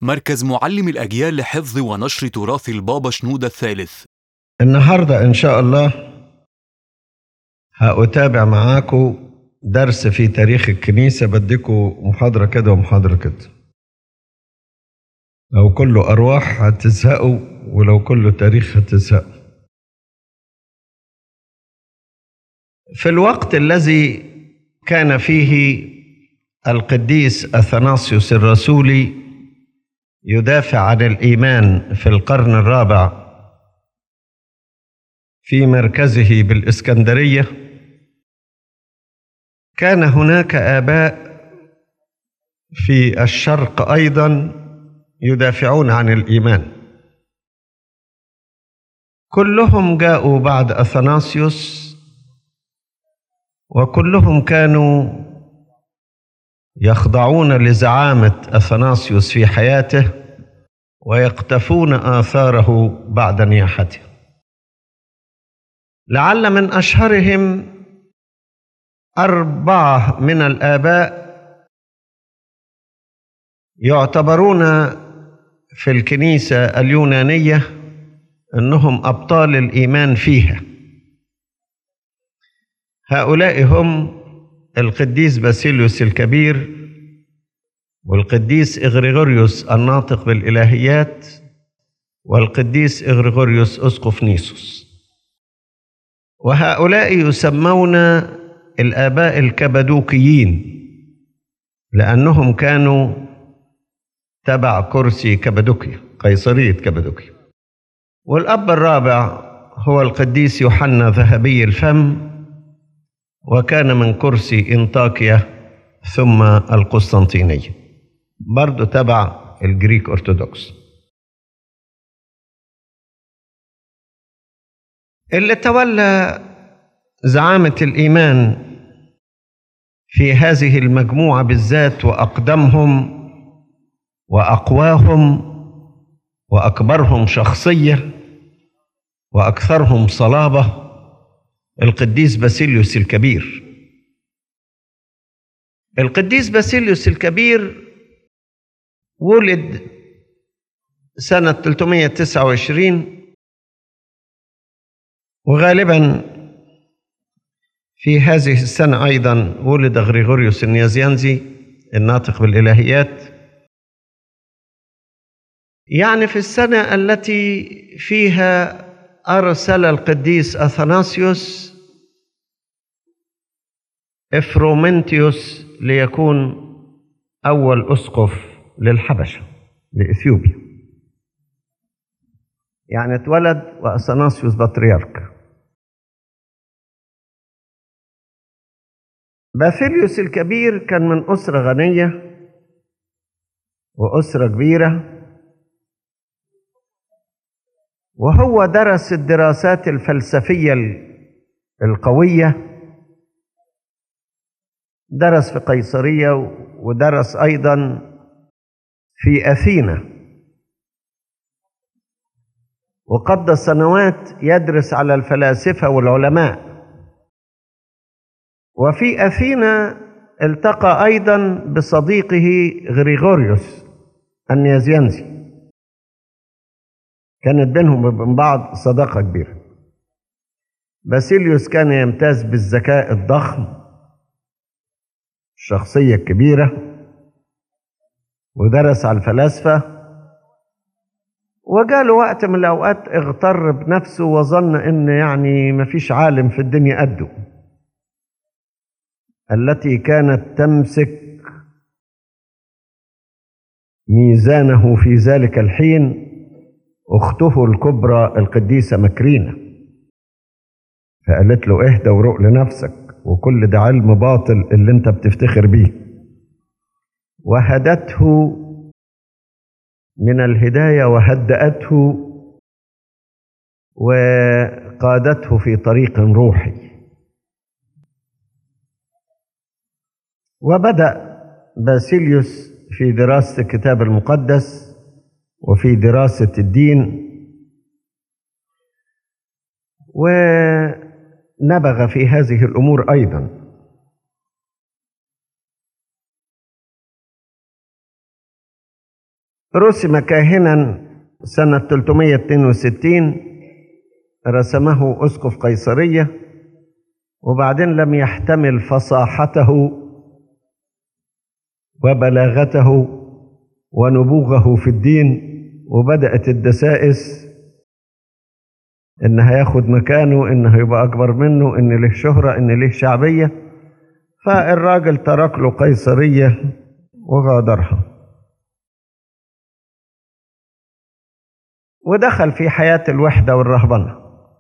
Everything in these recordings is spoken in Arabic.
مركز معلم الأجيال لحفظ ونشر تراث البابا شنودة الثالث. النهاردة إن شاء الله هأتابع معاكم درس في تاريخ الكنيسة. بديكم محاضرة كده ومحاضرة كده. لو كله أرواح هتزهقوا، ولو كله تاريخ هتزهقوا. في الوقت الذي كان فيه القديس أثناسيوس الرسولي يدافع عن الإيمان في القرن الرابع في مركزه بالإسكندرية، كان هناك آباء في الشرق أيضا يدافعون عن الإيمان. كلهم جاءوا بعد أثناسيوس، وكلهم كانوا يخضعون لزعامة أثناسيوس في حياته ويقتفون آثاره بعد نياحته. لعل من أشهرهم 4 من الآباء يعتبرون في الكنيسة اليونانية أنهم أبطال الإيمان فيها. هؤلاء هم القديس باسيليوس الكبير، والقديس إغريغوريوس الناطق بالإلهيات، والقديس إغريغوريوس أسقف نيسوس. وهؤلاء يسمون الآباء الكبدوكيين لأنهم كانوا تبع كرسي كبدوكيا، قيصرية كبدوكيا. والأب الرابع هو القديس يوحنا ذهبي الفم، وكان من كرسي انطاكيا ثم القسطنطينية، برضو تبع الجريك أرثوذكس. اللي تولى زعامة الإيمان في هذه المجموعة بالذات، وأقدمهم وأقواهم وأكبرهم شخصية وأكثرهم صلابة، القديس باسيليوس الكبير. القديس باسيليوس الكبير ولد سنة 329، وغالبا في هذه السنة أيضا ولد غريغوريوس النيازيانزي الناطق بالإلهيات. يعني في السنة التي فيها أرسل القديس أثناسيوس إفرومنتيوس ليكون أول أسقف للحبشة، لإثيوبيا. يعني اتولد وأثناسيوس بطريرك. باسيليوس الكبير كان من أسرة غنية وأسرة كبيرة، وهو درس الدراسات الفلسفية القوية. درس في قيصرية، ودرس أيضا في أثينا، وقضى سنوات يدرس على الفلاسفة والعلماء. وفي أثينا التقى أيضا بصديقه غريغوريوس النيازيانزي، كانت بينهم وبين بعض صداقة كبيرة. باسيليوس كان يمتاز بالذكاء الضخم، الشخصية الكبيرة، ودرس على الفلاسفة. وجاله وقت من الأوقات اغتر بنفسه وظن إن يعني مفيش عالم في الدنيا قده، التي كانت تمسك ميزانه في ذلك الحين أخته الكبرى القديسة مكرينة. فقالت له اهدى وروق لنفسك، وكل ده علم باطل اللي انت بتفتخر بيه. وهدته من الهداية وهدأته وقادته في طريق روحي. وبدأ باسيليوس في دراسة الكتاب المقدس وفي دراسة الدين، ونبغ في هذه الأمور أيضا. رسم كاهنا سنة 362، رسمه أسقف قيصرية، وبعدين لم يحتمل فصاحته وبلاغته ونبوغه في الدين، وبدأت الدسائس إن هياخد مكانه، إن هيبقى أكبر منه، إن له شهرة، إن له شعبية. فالراجل ترك له قيصرية وغادرها، ودخل في حياة الوحدة والرهبنة.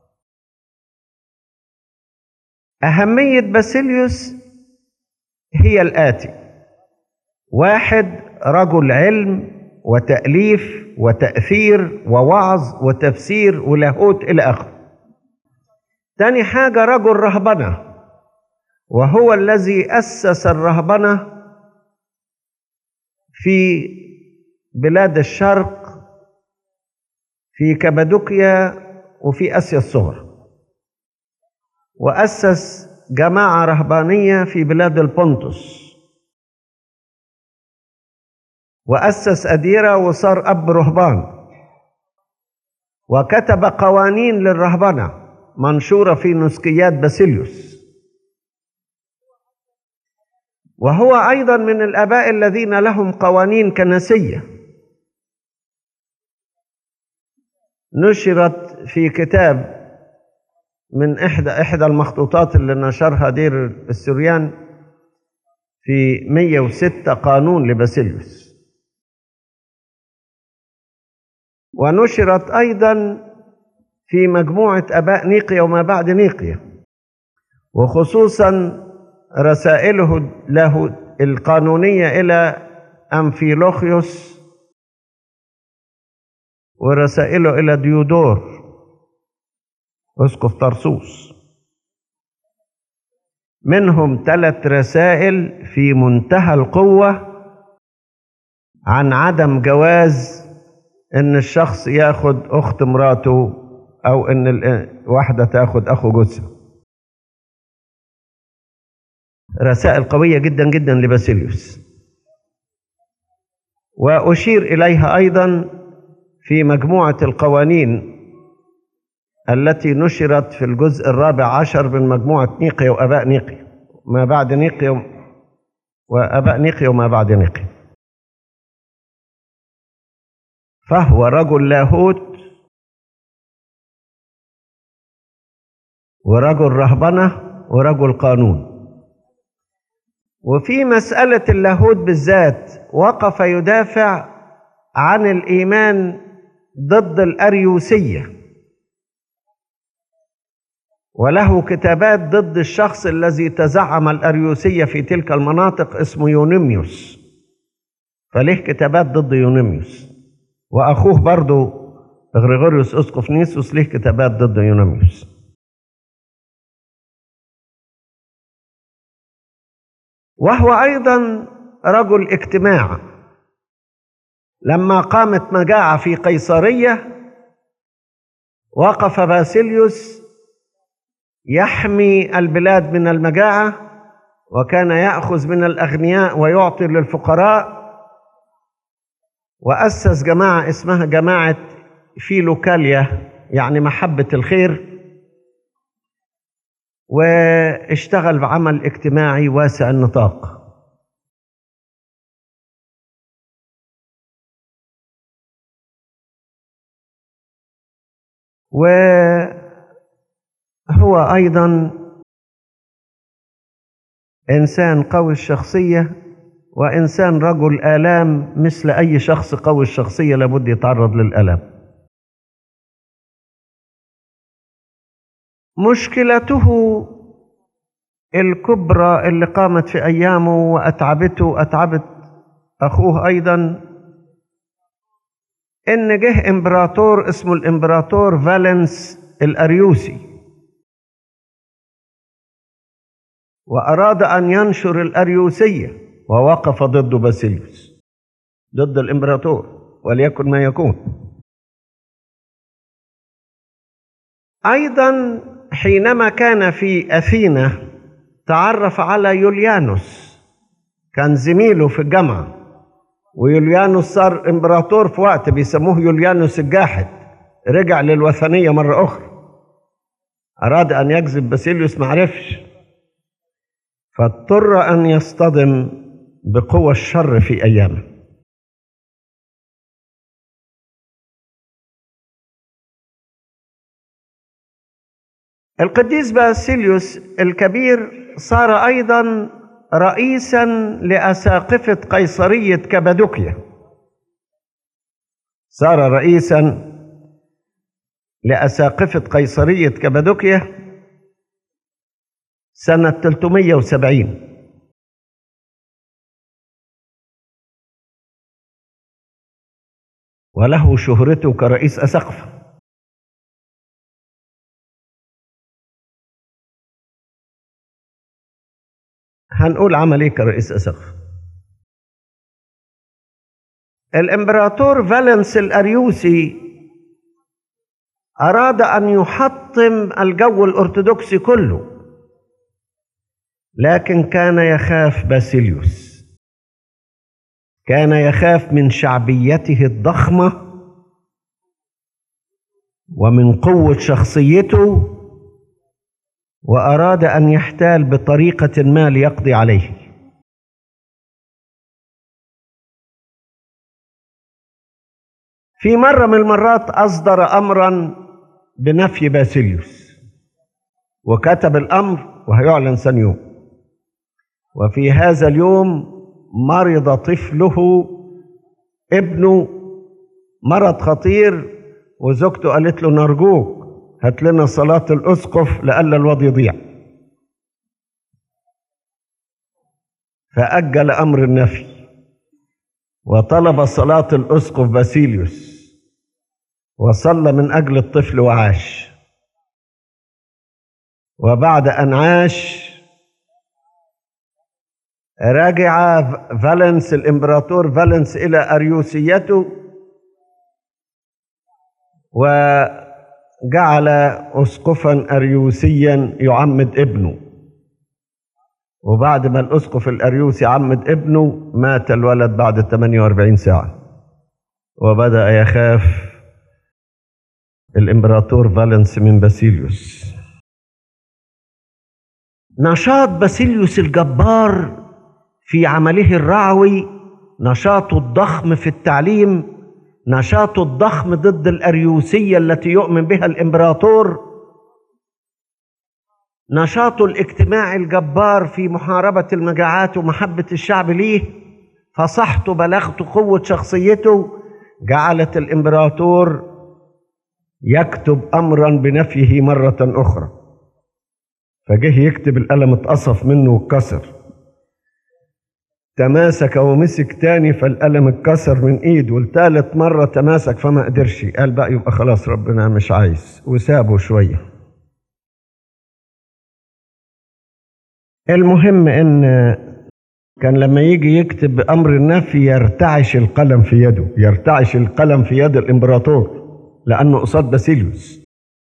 أهمية باسيليوس هي الآتي: واحد، رجل علم وتأليف وتأثير ووعظ وتفسير ولاهوت إلى آخره. تاني حاجة، رجل رهبنة، وهو الذي أسس الرهبنة في بلاد الشرق، في كابادوكيا وفي آسيا الصغرى، وأسس جماعة رهبانية في بلاد البونتوس، وأسس أديرة وصار أب رهبان، وكتب قوانين للرهبنة منشورة في نسكيات باسيليوس. وهو أيضا من الآباء الذين لهم قوانين كنسية نشرت في كتاب من إحدى المخطوطات اللي نشرها دير السوريان، في 106 قانون لباسيليوس. ونشرت أيضا في مجموعة آباء نيقيا وما بعد نيقيا، وخصوصا رسائله له القانونية إلى أمفيلوخيوس، ورسائله إلى ديودور أسقف طرسوس. منهم 3 رسائل في منتهى القوة عن عدم جواز إن الشخص ياخد أخت مراته، أو إن واحدة تاخد أخو جوزها. رسائل قوية جدا جدا لباسيليوس، وأشير إليها أيضا في مجموعة القوانين التي نشرت في الجزء 14 من مجموعة نيقيا وآباء نيقيا، ما بعد نيقيا وآباء نيقيا وما بعد نيقيا. فهو رجل لاهوت ورجل رهبنة ورجل قانون. وفي مسألة اللاهوت بالذات وقف يدافع عن الإيمان ضد الأريوسية، وله كتابات ضد الشخص الذي تزعم الأريوسية في تلك المناطق، اسمه يونيميوس، فله كتابات ضد يونيميوس. وأخوه برضو غريغوريوس أسقف نيسوس له كتابات ضد يونيميوس. وهو أيضا رجل اجتماع. لما قامت مجاعة في قيصرية وقف باسيليوس يحمي البلاد من المجاعة، وكان يأخذ من الأغنياء ويعطي للفقراء، وأسس جماعة اسمها جماعة فيلوكاليا، يعني محبة الخير، واشتغل بعمل اجتماعي واسع النطاق. وهو أيضا إنسان قوي الشخصية، وإنسان رجل آلام، مثل أي شخص قوي الشخصية لابد يتعرض للآلام. مشكلته الكبرى اللي قامت في أيامه وأتعبته، أتعبت أخوه أيضا، إن جه إمبراطور اسمه الإمبراطور فالنس الأريوسي، وأراد أن ينشر الأريوسية، ووقف ضد باسيليوس، ضد الإمبراطور، وليكن ما يكون. أيضا حينما كان في أثينا تعرف على يوليانوس، كان زميله في الجامعة، ويوليانوس صار امبراطور في وقت بيسموه يوليانوس الجاحد، رجع للوثنية مرة أخرى، أراد أن يجذب باسيليوس معرفش، فاضطر أن يصطدم بقوى الشر في أيامه. القديس باسيليوس الكبير صار أيضا رئيسا لأساقفة قيصرية كابادوكيا، صار رئيسا لأساقفة قيصرية كابادوكيا سنة 370، وله شهرته كرئيس أساقفة. هنقول عمل ايه كرئيس أساقفة. الامبراطور فالنس الأريوسي أراد أن يحطم الجو الأرثوذكسي كله، لكن كان يخاف باسيليوس، كان يخاف من شعبيته الضخمة ومن قوة شخصيته، وأراد أن يحتال بطريقة ما ليقضي عليه. في مرة من المرات أصدر أمرا بنفي باسيليوس، وكتب الأمر وهيعلن ثاني يوم، وفي هذا اليوم مرض طفله ابنه مرض خطير، وزوجته قالت له نرجوك هات لنا صلاة الأسقف لئلا الواد يضيع، فأجل أمر النفي وطلب صلاة الأسقف باسيليوس، وصلى من أجل الطفل وعاش. وبعد أن عاش رجع فالنس الإمبراطور فالنس إلى أريوسيته، وجعل أسقفا أريوسيا يعمد ابنه. وبعد ما الأسقف الأريوسي عمد ابنه مات الولد بعد 48 ساعة، وبدأ يخاف الإمبراطور فالنس من باسيليوس. نشاط باسيليوس الجبار في عمله الرعوي، نشاطه الضخم في التعليم، نشاطه الضخم ضد الأريوسية التي يؤمن بها الإمبراطور، نشاطه الاجتماعي الجبار في محاربة المجاعات ومحبة الشعب ليه، فصحته بلاغته قوة شخصيته جعلت الإمبراطور يكتب أمرا بنفيه مرة أخرى. فجه يكتب القلم اتقصف منه واتكسر، تماسك ومسك تاني فالقلم اتكسر من ايده، والتالت مرة تماسك فما قدرش، قال بقى يبقى خلاص ربنا مش عايز، وسابه شوية. المهم ان كان لما يجي يكتب بأمر النفي يرتعش القلم في يده، يرتعش القلم في يد الإمبراطور لأنه قصاد باسيليوس.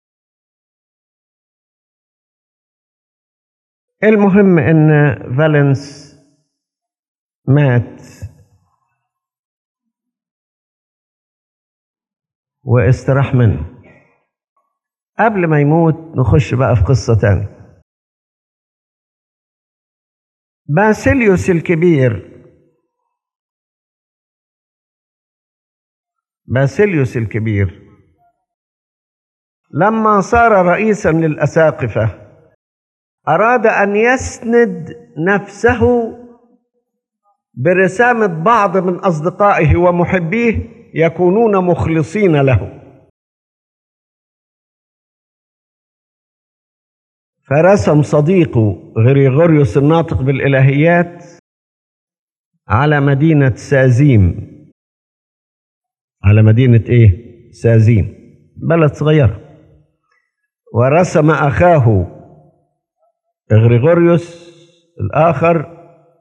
المهم ان فالنس مات واستراح منه. قبل ما يموت نخش بقى في قصة تانية. باسيليوس الكبير، باسيليوس الكبير لما صار رئيسا للأساقفة أراد أن يسند نفسه برسامة بعض من أصدقائه ومحبيه يكونون مخلصين له، فرسم صديقه غريغوريوس الناطق بالإلهيات على مدينة سازيم، على مدينة إيه؟ سازيم، بلد صغير، ورسم أخاه غريغوريوس الآخر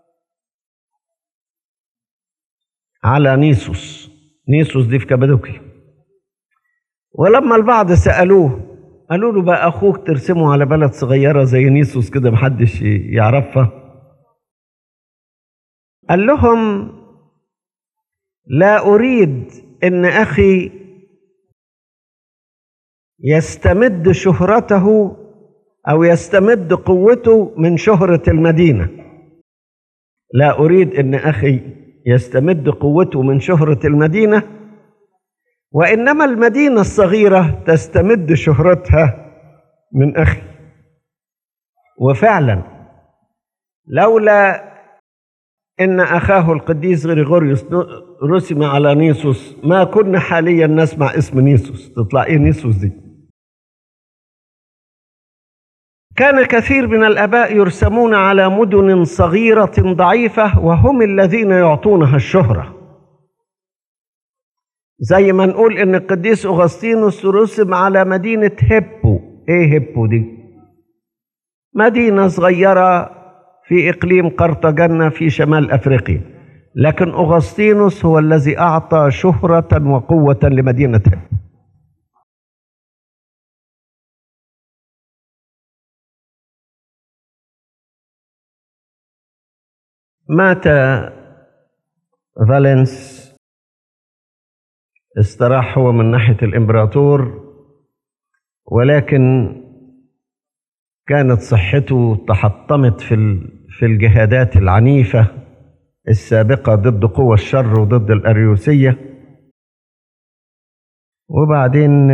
على نيسوس. نيسوس دي في كابادوكيا. ولما البعض سألوه قالوا له بقى أخوك ترسمه على بلد صغيرة زي نيسوس كده محدش يعرفها؟ قال لهم لا أريد أن أخي يستمد شهرته أو يستمد قوته من شهرة المدينة. لا أريد أن أخي يستمد قوته من شهرة المدينة، وإنما المدينة الصغيرة تستمد شهرتها من أخي. وفعلا لولا إن أخاه القديس غريغوريوس رسم على نيسوس ما كنا حاليا نسمع اسم نيسوس. تطلع إيه نيسوس دي؟ كان كثير من الآباء يرسمون على مدن صغيرة ضعيفة وهم الذين يعطونها الشهرة. زي ما نقول إن القديس أغسطينوس رسم على مدينة هيبو. إيه هيبو دي؟ مدينة صغيرة في إقليم قرطاجنة في شمال أفريقيا، لكن أغسطينوس هو الذي أعطى شهرة وقوة لمدينة هيبو. مات فالنس، استراح هو من ناحية الإمبراطور، ولكن كانت صحته تحطمت في الجهادات العنيفة السابقة ضد قوى الشر وضد الأريوسية. وبعدين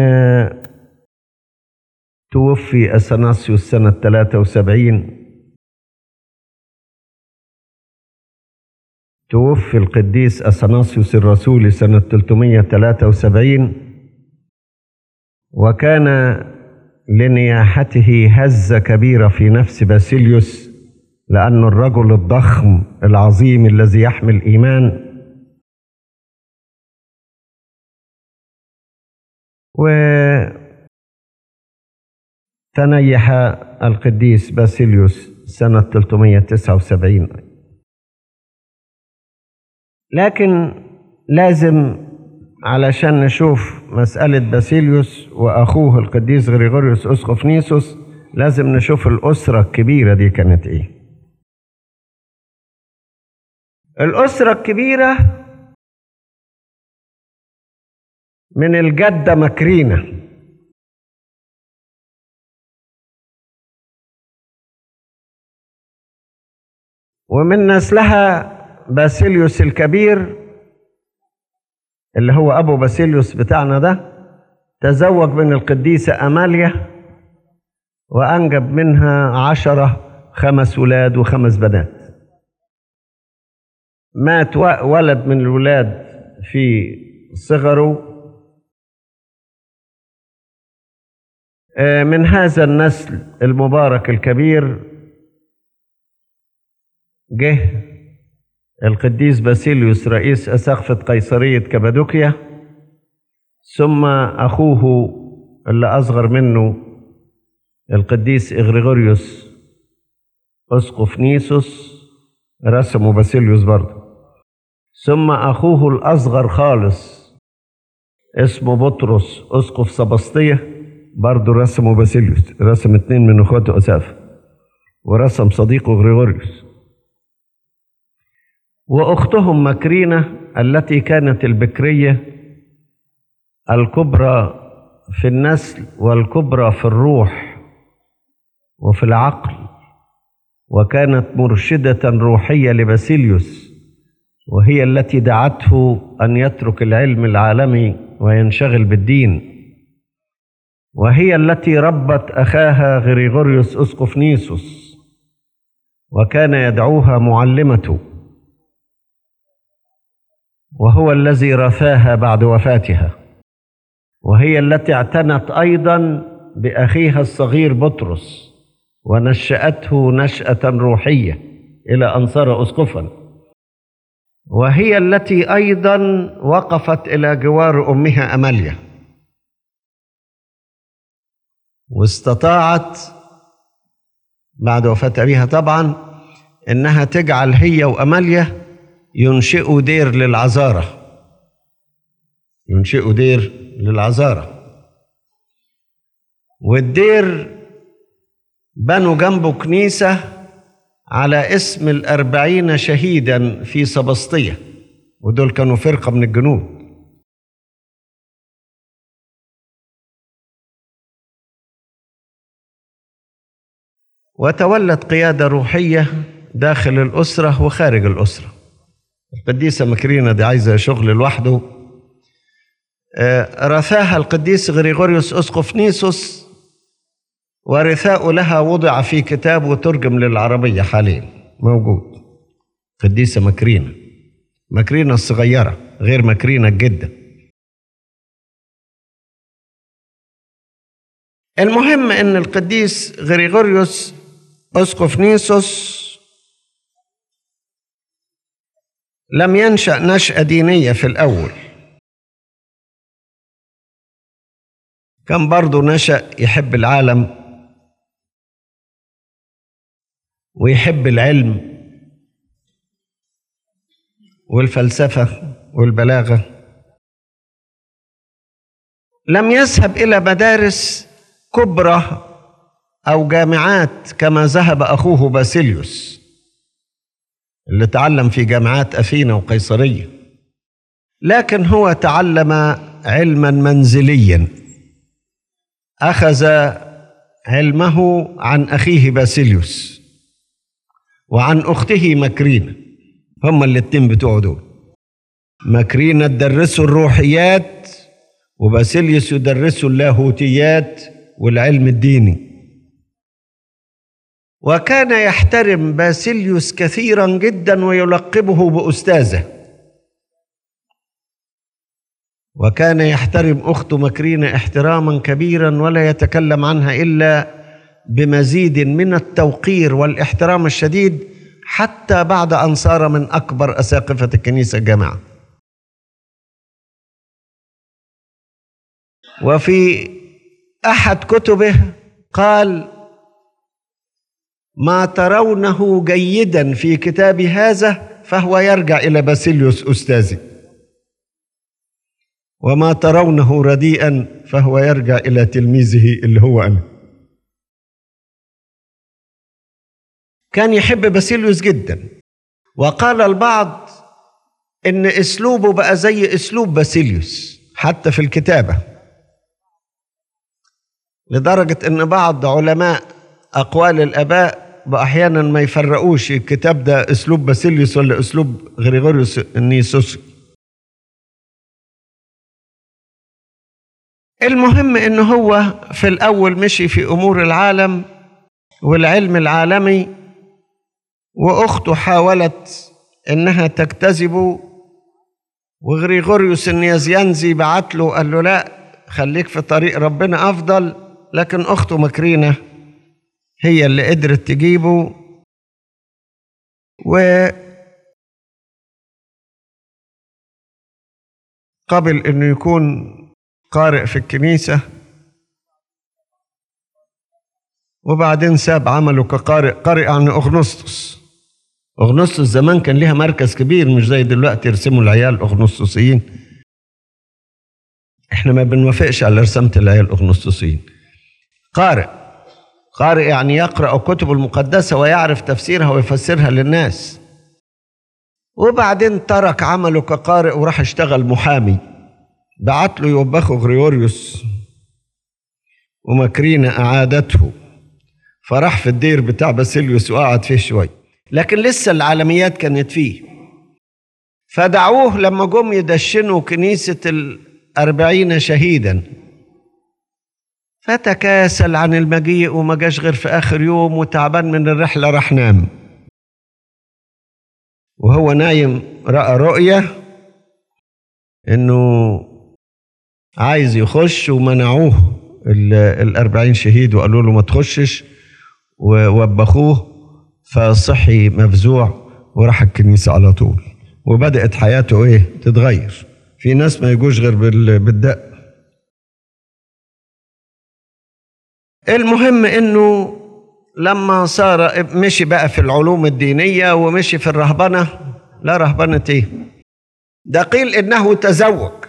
توفي أثناسيوس سنة 73. توفي القديس أثناسيوس الرسولي سنة 373، وكان لنياحته هزة كبيرة في نفس باسيليوس، لأن الرجل الضخم العظيم الذي يحمل إيمان. وتنيح القديس باسيليوس سنة 379. لكن لازم علشان نشوف مسألة باسيليوس وأخوه القديس غريغوريوس أسقف نيسوس لازم نشوف الأسرة الكبيرة دي كانت إيه. الأسرة الكبيرة من الجدة مكرينة، ومن نسلها باسيليوس الكبير اللي هو أبو باسيليوس بتاعنا ده، تزوج من القديسة أماليا وأنجب منها 5 ولاد و5 بنات. مات ولد من الولاد في صغره. من هذا النسل المبارك الكبير جه القديس باسيليوس رئيس أساقفة قيصرية كابادوكيا، ثم أخوه اللي أصغر منه القديس إغريغوريوس أسقف نيسوس رسمه باسيليوس برضه، ثم أخوه الأصغر خالص اسمه بطرس أسقف سبسطية برضه رسمه باسيليوس. رسم 2 من أخواته أساف، ورسم صديقه غريغوريوس. وأختهم مكرينة التي كانت البكرية الكبرى في النسل والكبرى في الروح وفي العقل، وكانت مرشدة روحية لباسيليوس، وهي التي دعته أن يترك العلم العالمي وينشغل بالدين، وهي التي ربت أخاها غريغوريوس أسقف نيسوس وكان يدعوها معلمته، وهو الذي رثاها بعد وفاتها، وهي التي اعتنت أيضا بأخيها الصغير بطرس ونشأته نشأة روحية إلى أن صار أسقفا، وهي التي أيضا وقفت إلى جوار أمها أماليا، واستطاعت بعد وفاة أبيها طبعا إنها تجعل هي وأماليا ينشئوا دير للعذارى، ينشئوا دير للعذارى. والدير بنوا جنبه كنيسة على اسم 40 شهيدا في سبسطية، ودول كانوا فرقة من الجنود. وتولت قيادة روحية داخل الأسرة وخارج الأسرة. القديسة مكرينة دي عايزة شغل لوحده. رثاها القديس غريغوريوس أسقف نيسوس، ورثاء لها وضع في كتاب وترجم للعربية حاليا موجود. قديسة مكرينة، مكرينة الصغيرة غير مكرينة الجدة. المهم ان القديس غريغوريوس أسقف نيسوس لم ينشأ نشأة دينية في الأول، كان برضو نشأ يحب العالم ويحب العلم والفلسفة والبلاغة. لم يذهب إلى مدارس كبرى أو جامعات كما ذهب أخوه باسيليوس اللي تعلم في جامعات أثينا وقيصرية، لكن هو تعلم علما منزليا. أخذ علمه عن أخيه باسيليوس وعن أخته مكرينة، هما الاتنين بتوعه دول. مكرينة تدرسوا الروحيات وباسيليوس يدرسوا اللاهوتيات والعلم الديني. وكان يحترم باسيليوس كثيرا جدا ويلقبه بأستاذه، وكان يحترم أخته مكرينة احتراما كبيرا ولا يتكلم عنها إلا بمزيد من التوقير والاحترام الشديد، حتى بعد أن صار من أكبر أساقفة الكنيسة الجامعة. وفي أحد كتبه قال: ما ترونه جيدا في كتاب هذا فهو يرجع إلى باسيليوس أستاذي، وما ترونه رديئا فهو يرجع إلى تلميذه اللي هو أنا. كان يحب باسيليوس جدا، وقال البعض إن أسلوبه بقى زي أسلوب باسيليوس حتى في الكتابة، لدرجة إن بعض علماء أقوال الآباء أحيانا ما يفرقوش الكتاب ده أسلوب باسيليوس ولا أسلوب غريغوريوس النيسوسي. المهم إن هو في الأول مشي في أمور العالم والعلم العالمي، وأخته حاولت إنها تجتذبه، وغريغوريوس النيازيانزي بعت له قال له: لا، خليك في طريق ربنا أفضل. لكن أخته مكرينة هي اللي قدرت تجيبه، وقبل إنه يكون قارئ في الكنيسة، وبعدين ساب عمله كقارئ. قارئ عن أغنسطس. أغنسطس زمان كان لها مركز كبير، مش زي دلوقتي يرسموا العيال أغنسطسيين. احنا ما بنوافقش على رسامة العيال الأغنسطسيين. قارئ يعني يقرأ الكتب المقدسة ويعرف تفسيرها ويفسرها للناس. وبعدين ترك عمله كقارئ وراح اشتغل محامي. بعت له يوبخه غريغوريوس، ومكرينة أعادته، فراح في الدير بتاع باسيليوس وقعد فيه شوي، لكن لسه العالميات كانت فيه. فدعوه لما جم يدشنوا كنيسة 40 شهيدا، فتكاسل عن المجيء وما جاش غير في آخر يوم، وتعبان من الرحلة راح نام. وهو نايم رأى رؤية إنه عايز يخش، ومنعوه 40 شهيد وقالوا له ما تخشش، ووبخوه، فصحي مفزوع وراح الكنيسة على طول، وبدأت حياته تتغير. في ناس ما يجوش غير بالدق. المهم إنه لما صار مشي بقى في العلوم الدينية ومشي في الرهبنة. لا، رهبنة إيه؟ ده قيل إنه تزوج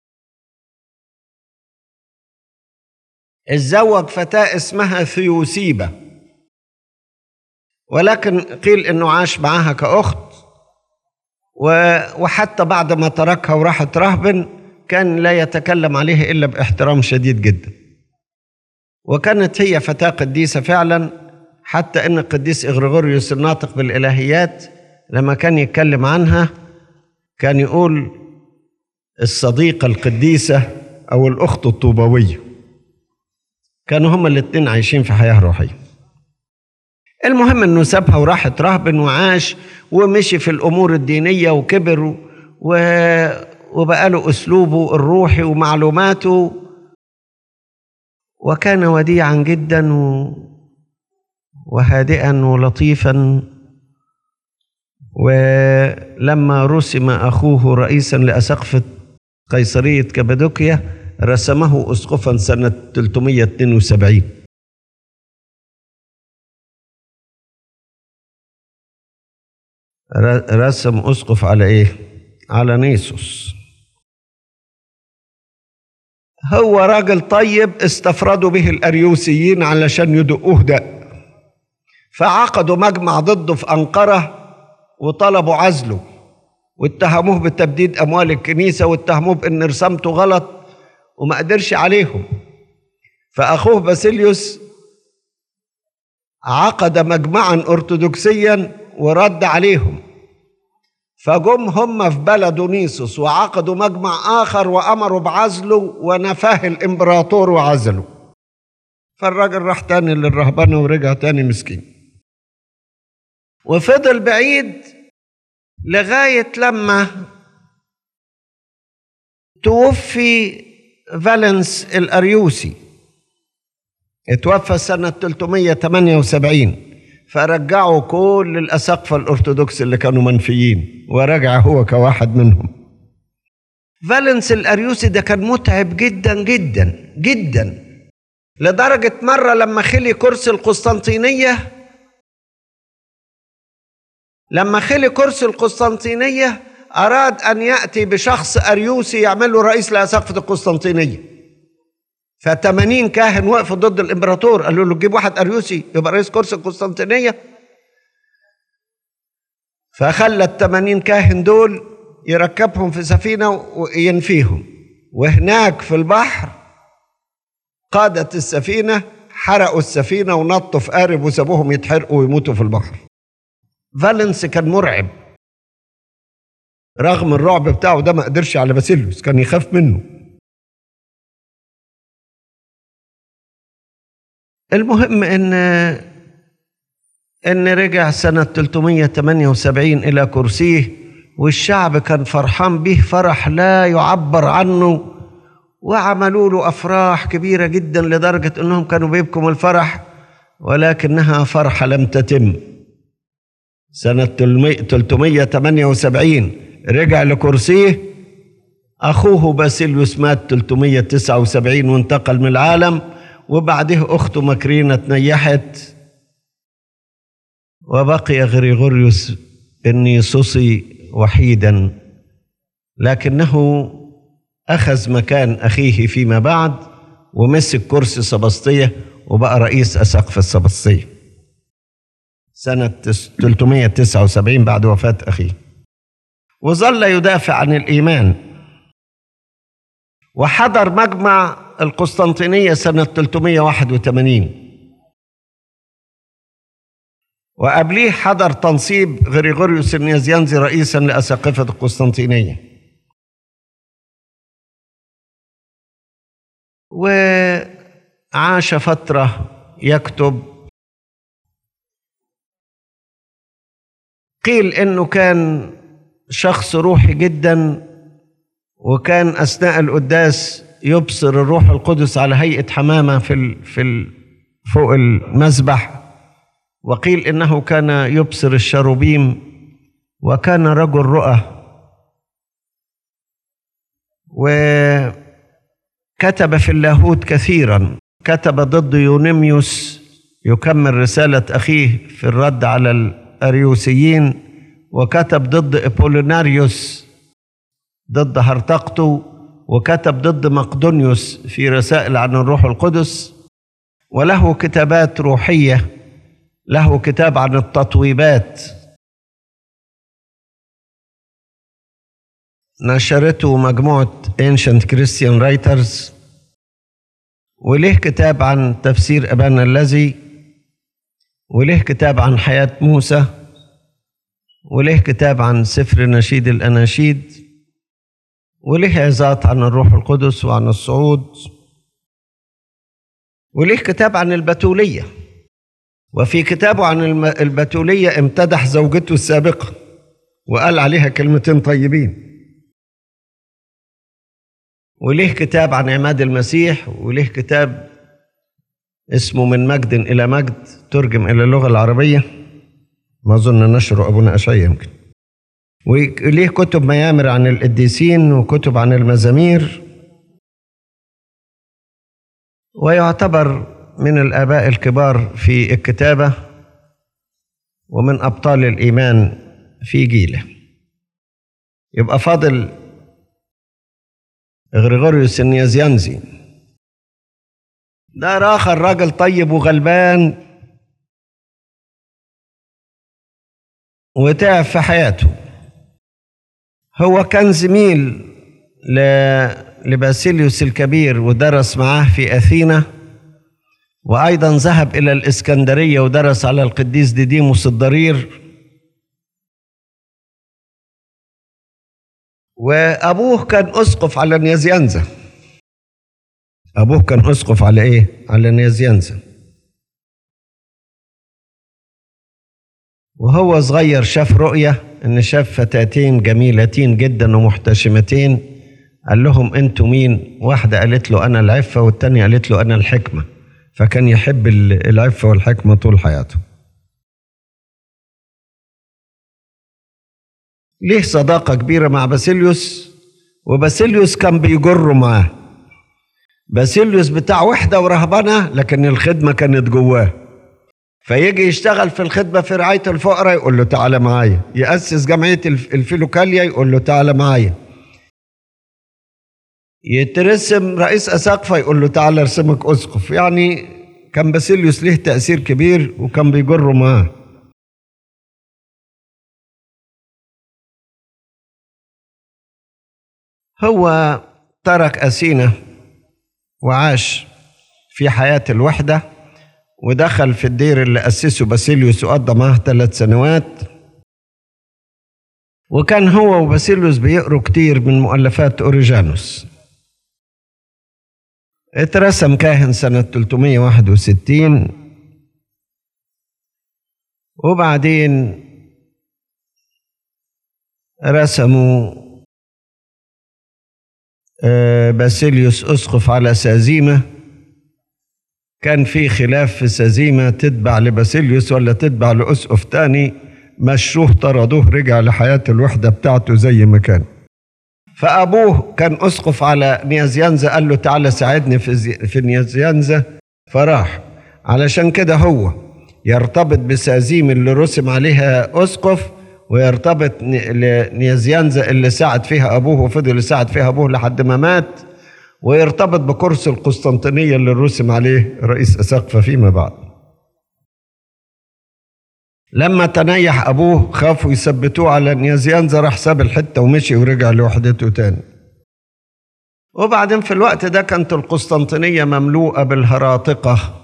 فتاة اسمها ثيوسيبة، ولكن قيل إنه عاش معها كأخت، وحتى بعد ما تركها وراحت رهبن كان لا يتكلم عليها إلا باحترام شديد جدا. وكانت هي فتاة قديسة فعلا، حتى إن القديس إغريغوريوس الناطق بالإلهيات لما كان يتكلم عنها كان يقول الصديقة القديسة أو الأخت الطوبوية. كانوا هما الاثنين عايشين في حياة روحية. المهم إنه سابها وراحت رهبن وعاش ومشي في الأمور الدينية وكبر وبقى له أسلوبه الروحي ومعلوماته، وكان وديعا جدا وهادئا ولطيفا. ولما رسم أخوه رئيسا لأسقفة قيصرية كابادوكيا رسمه أسقفا سنة 372. رسم أسقف على إيه؟ على نيسوس. هو راجل طيب استفردوا به الأريوسيين علشان يدقوه دق، فعقدوا مجمع ضده في أنقرة وطلبوا عزله، واتهموه بتبديد أموال الكنيسة واتهموه بأن رسمته غلط وما قدرش عليهم. فأخوه باسيليوس عقد مجمعا أرثوذكسيا ورد عليهم، فجم هم في بلد نيسوس وعقدوا مجمع آخر وأمروا بعزله ونفاه الإمبراطور وعزله. فالراجل راح تاني للرهبنة ورجع تاني مسكين، وفضل بعيد لغاية لما توفي فالنس الأريوسي. اتوفى سنة 378، فرجعوا كل الأساقفة الأرثوذكس اللي كانوا منفيين ورجع هو كواحد منهم. فالنس الأريوسي ده كان متعب جدا جدا جدا، لدرجة مرة لما خلي كرسي القسطنطينية أراد أن يأتي بشخص أريوسي يعمله رئيس لأساقفة القسطنطينية، ف80 كاهن وقفوا ضد الإمبراطور، قالوا له جيب واحد أريوسي يبقى رئيس كرسي القسطنطينية. فخلى ال80 كاهن دول يركبهم في سفينة وينفيهم، وهناك في البحر قادة السفينة حرقوا السفينة ونطوا في قارب وسابوهم يتحرقوا ويموتوا في البحر. فالنس كان مرعب، رغم الرعب بتاعه ده ما قدرش على باسيليوس، كان يخاف منه. المهم ان رجع سنة 378 الى كرسيه، والشعب كان فرحان به فرح لا يعبر عنه، وعملوا له افراح كبيرة جدا لدرجة انهم كانوا بيبكوا من الفرح، ولكنها فرحة لم تتم. سنة 378 رجع لكرسيه، أخوه باسيليوس مات 379 وانتقل من العالم، وبعده أخته مكرينة تنيحت، وبقي غريغوريوس النيسوسي وحيدا، لكنه أخذ مكان أخيه فيما بعد ومسك كرسي سبسطية وبقى رئيس أساقفة السبسطية سنة 379 بعد وفاة أخيه. وظل يدافع عن الإيمان، وحضر مجمع القسطنطينية سنة 381، وقبليه حضر تنصيب غريغوريوس النيازيانزي رئيسا لأساقفة القسطنطينية. وعاش فترة يكتب. قيل إنه كان شخص روحي جدا، وكان أثناء القداس يبصر الروح القدس على هيئة حمامة فوق المذبح، وقيل إنه كان يبصر الشروبيم، وكان رجل رؤى. وكتب في اللاهوت كثيرا، كتب ضد يونيميوس يكمل رسالة أخيه في الرد على الأريوسيين، وكتب ضد إبوليناريوس ضد هرطقته، وكتب ضد مقدونيوس في رسائل عن الروح القدس. وله كتابات روحية، له كتاب عن التطويبات نشرته مجموعة Ancient Christian Writers، وله كتاب عن تفسير أبانا الذي، وله كتاب عن حياة موسى، وله كتاب عن سفر نشيد الأناشيد، وله عظات عن الروح القدس وعن الصعود، وله كتاب عن البتولية. وفي كتابه عن البتولية امتدح زوجته السابقة وقال عليها كلمتين طيبين. وله كتاب عن عماد المسيح، وله كتاب اسمه من مجد إلى مجد، ترجم إلى اللغة العربية، ما أظن نشره أبونا أشعيا يمكن. وليه كتب ميامر عن القديسين وكتب عن المزامير، ويعتبر من الآباء الكبار في الكتابة ومن أبطال الإيمان في جيله. يبقى فاضل غريغوريوس النيازيانزي، ده آخر راجل طيب وغلبان وتعب في حياته. هو كان زميل لباسيليوس الكبير ودرس معاه في أثينا، وأيضا ذهب إلى الإسكندرية ودرس على القديس ديديموس الضرير. وأبوه كان أسقف على نيازيانزا. أبوه كان أسقف على إيه؟ على نيازيانزا. وهو صغير شاف رؤية إن شاف فتاتين جميلتين جدا ومحتشمتين، قال لهم أنتوا مين؟ واحدة قالت له أنا العفة، والتانية قالت له أنا الحكمة، فكان يحب العفة والحكمة طول حياته. ليه صداقة كبيرة مع باسيليوس، وباسيليوس كان بيجره معاه. باسيليوس بتاع وحدة ورهبنة، لكن الخدمة كانت جواه، فيجي يشتغل في الخدمة في رعاية الفقراء يقول له تعالى معايا، يأسس جمعية الفيلوكاليا يقول له تعالى معايا، يترسم رئيس أساقفة يقول له تعالى ارسمك أسقف. يعني كان باسيليوس له تأثير كبير وكان بيجره معاه. هو ترك أثينا وعاش في حياة الوحدة، ودخل في الدير اللي أسسه باسيليوس وقضى معاه 3 سنوات. وكان هو وباسيليوس بيقروا كتير من مؤلفات أوريجانوس. اترسم كاهن سنة 361، وبعدين رسموا باسيليوس أسقف على سازيمة. كان في خلاف في سازيمة تتبع لباسيليوس ولا تتبع لأسقف تاني، مشوه طردوه، رجع لحياة الوحدة بتاعته زي ما كان. فأبوه كان أسقف على نيازيانزا، قال له تعالى ساعدني في نيازيانزا، فراح. علشان كده هو يرتبط بسازيم اللي رسم عليها أسقف، ويرتبط نيازيانزا اللي ساعد فيها أبوه وفضل يساعد فيها أبوه لحد ما مات، ويرتبط بكرسي القسطنطينية اللي رسم عليه رئيس أساقفة فيما بعد. لما تنيح أبوه خافوا يثبتوه على نيازيانزا، راح ساب الحتة ومشي ورجع لوحدته تاني. وبعدين في الوقت ده كانت القسطنطينية مملوءة بالهراطقة،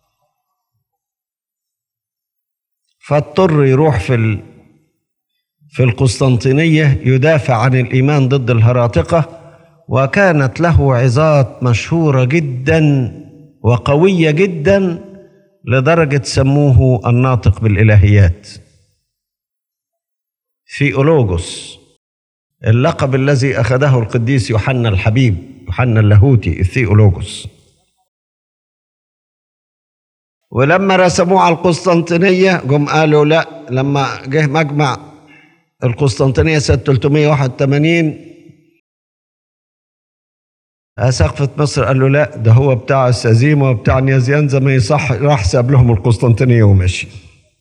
فاضطر يروح في القسطنطينية يدافع عن الإيمان ضد الهراطقة. وكانت له عظات مشهورة جدا وقوية جدا، لدرجة سموه الناطق بالإلهيات، ثيولوغوس، اللقب الذي أخذه القديس يوحنا الحبيب، يوحنا اللاهوتي، الثيولوغوس. ولما رسموه على القسطنطينية جم قالوا لا، لما جه مجمع القسطنطينية سنة 381 أساقفة مصر قال له لا، ده هو بتاع السازيمة وبتاع نيازيانزا ما يصح، راح ساب لهم القسطنطينية ومشي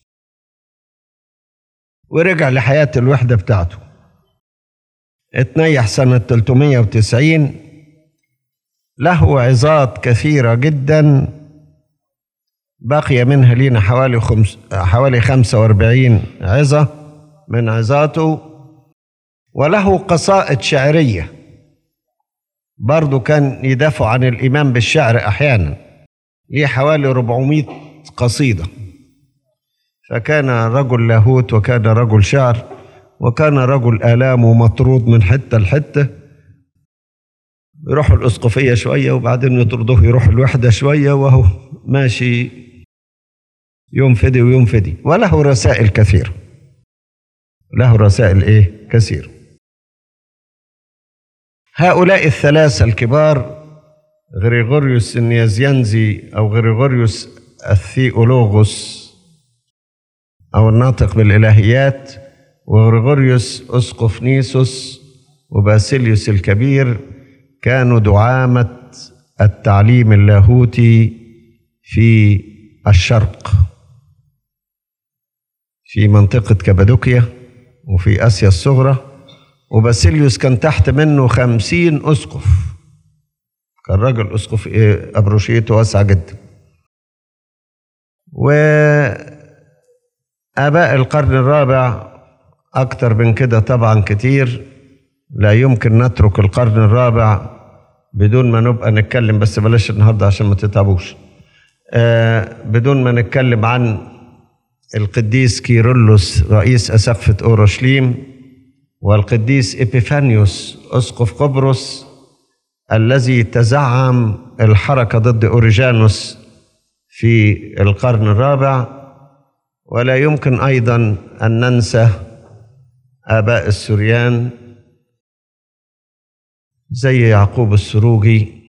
ورجع لحياة الوحدة بتاعته. اتنيح سنة 390، له عظات كثيرة جدا، بقي منها لينا حوالي 45 عظة من عظاته. وله قصائد شعرية، برضو كان يدافع عن الإيمان بالشعر أحيانا، ليه حوالي 400 قصيدة. فكان رجل لاهوت وكان رجل شعر وكان رجل آلام ومطرود من حتة لحتة، يروحوا الأسقفية شوية وبعدين يطردوه يروح الوحدة شوية، وهو ماشي يوم فدي ويوم فدي. وله رسائل كثيرة، له رسائل كثيرة. هؤلاء الثلاثة الكبار، غريغوريوس النيازيانزي أو غريغوريوس الثيولوغوس أو الناطق بالإلهيات، وغريغوريوس أسقف نيسوس، وباسيليوس الكبير، كانوا دعامة التعليم اللاهوتي في الشرق، في منطقة كابادوكيا وفي آسيا الصغرى. وباسيليوس كان تحت منه 50 أسقف، كان راجل أسقف أبروشيته واسعة جدا. وآباء القرن الرابع أكتر من كده طبعا كتير، لا يمكن نترك القرن الرابع بدون ما نبقى نتكلم، بس بلاش النهاردة عشان ما تتعبوش، بدون ما نتكلم عن القديس كيرلس رئيس أسقفة أورشليم، والقديس إبيفانيوس أسقف قبرص الذي تزعم الحركة ضد أوريجانوس في القرن الرابع. ولا يمكن أيضا أن ننسى آباء السريان زي يعقوب السروجي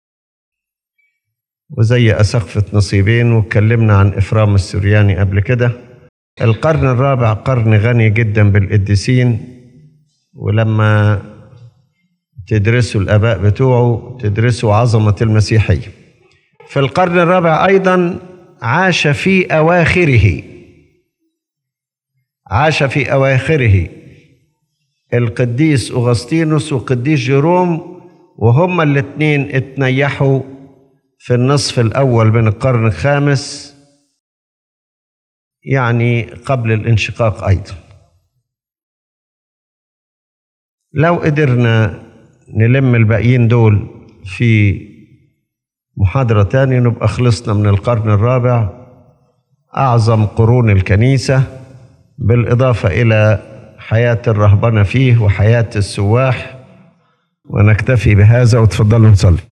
وزي أسقفة نصيبين، واتكلمنا عن إفرام السرياني قبل كده. القرن الرابع قرن غني جدا بالقديسين، ولما تدرسوا الآباء بتوعه تدرسوا عظمة المسيحية. في القرن الرابع أيضا عاش في أواخره القديس أغسطينوس والقديس جيروم، وهما الاثنين اتنيحوا في النصف الأول من القرن الخامس، يعني قبل الانشقاق أيضا. لو قدرنا نلم الباقيين دول في محاضرة تانية نبقى خلصنا من القرن الرابع، أعظم قرون الكنيسة، بالإضافة إلى حياة الرهبنة فيه وحياة السواح. ونكتفي بهذا، وتفضلوا نصلي.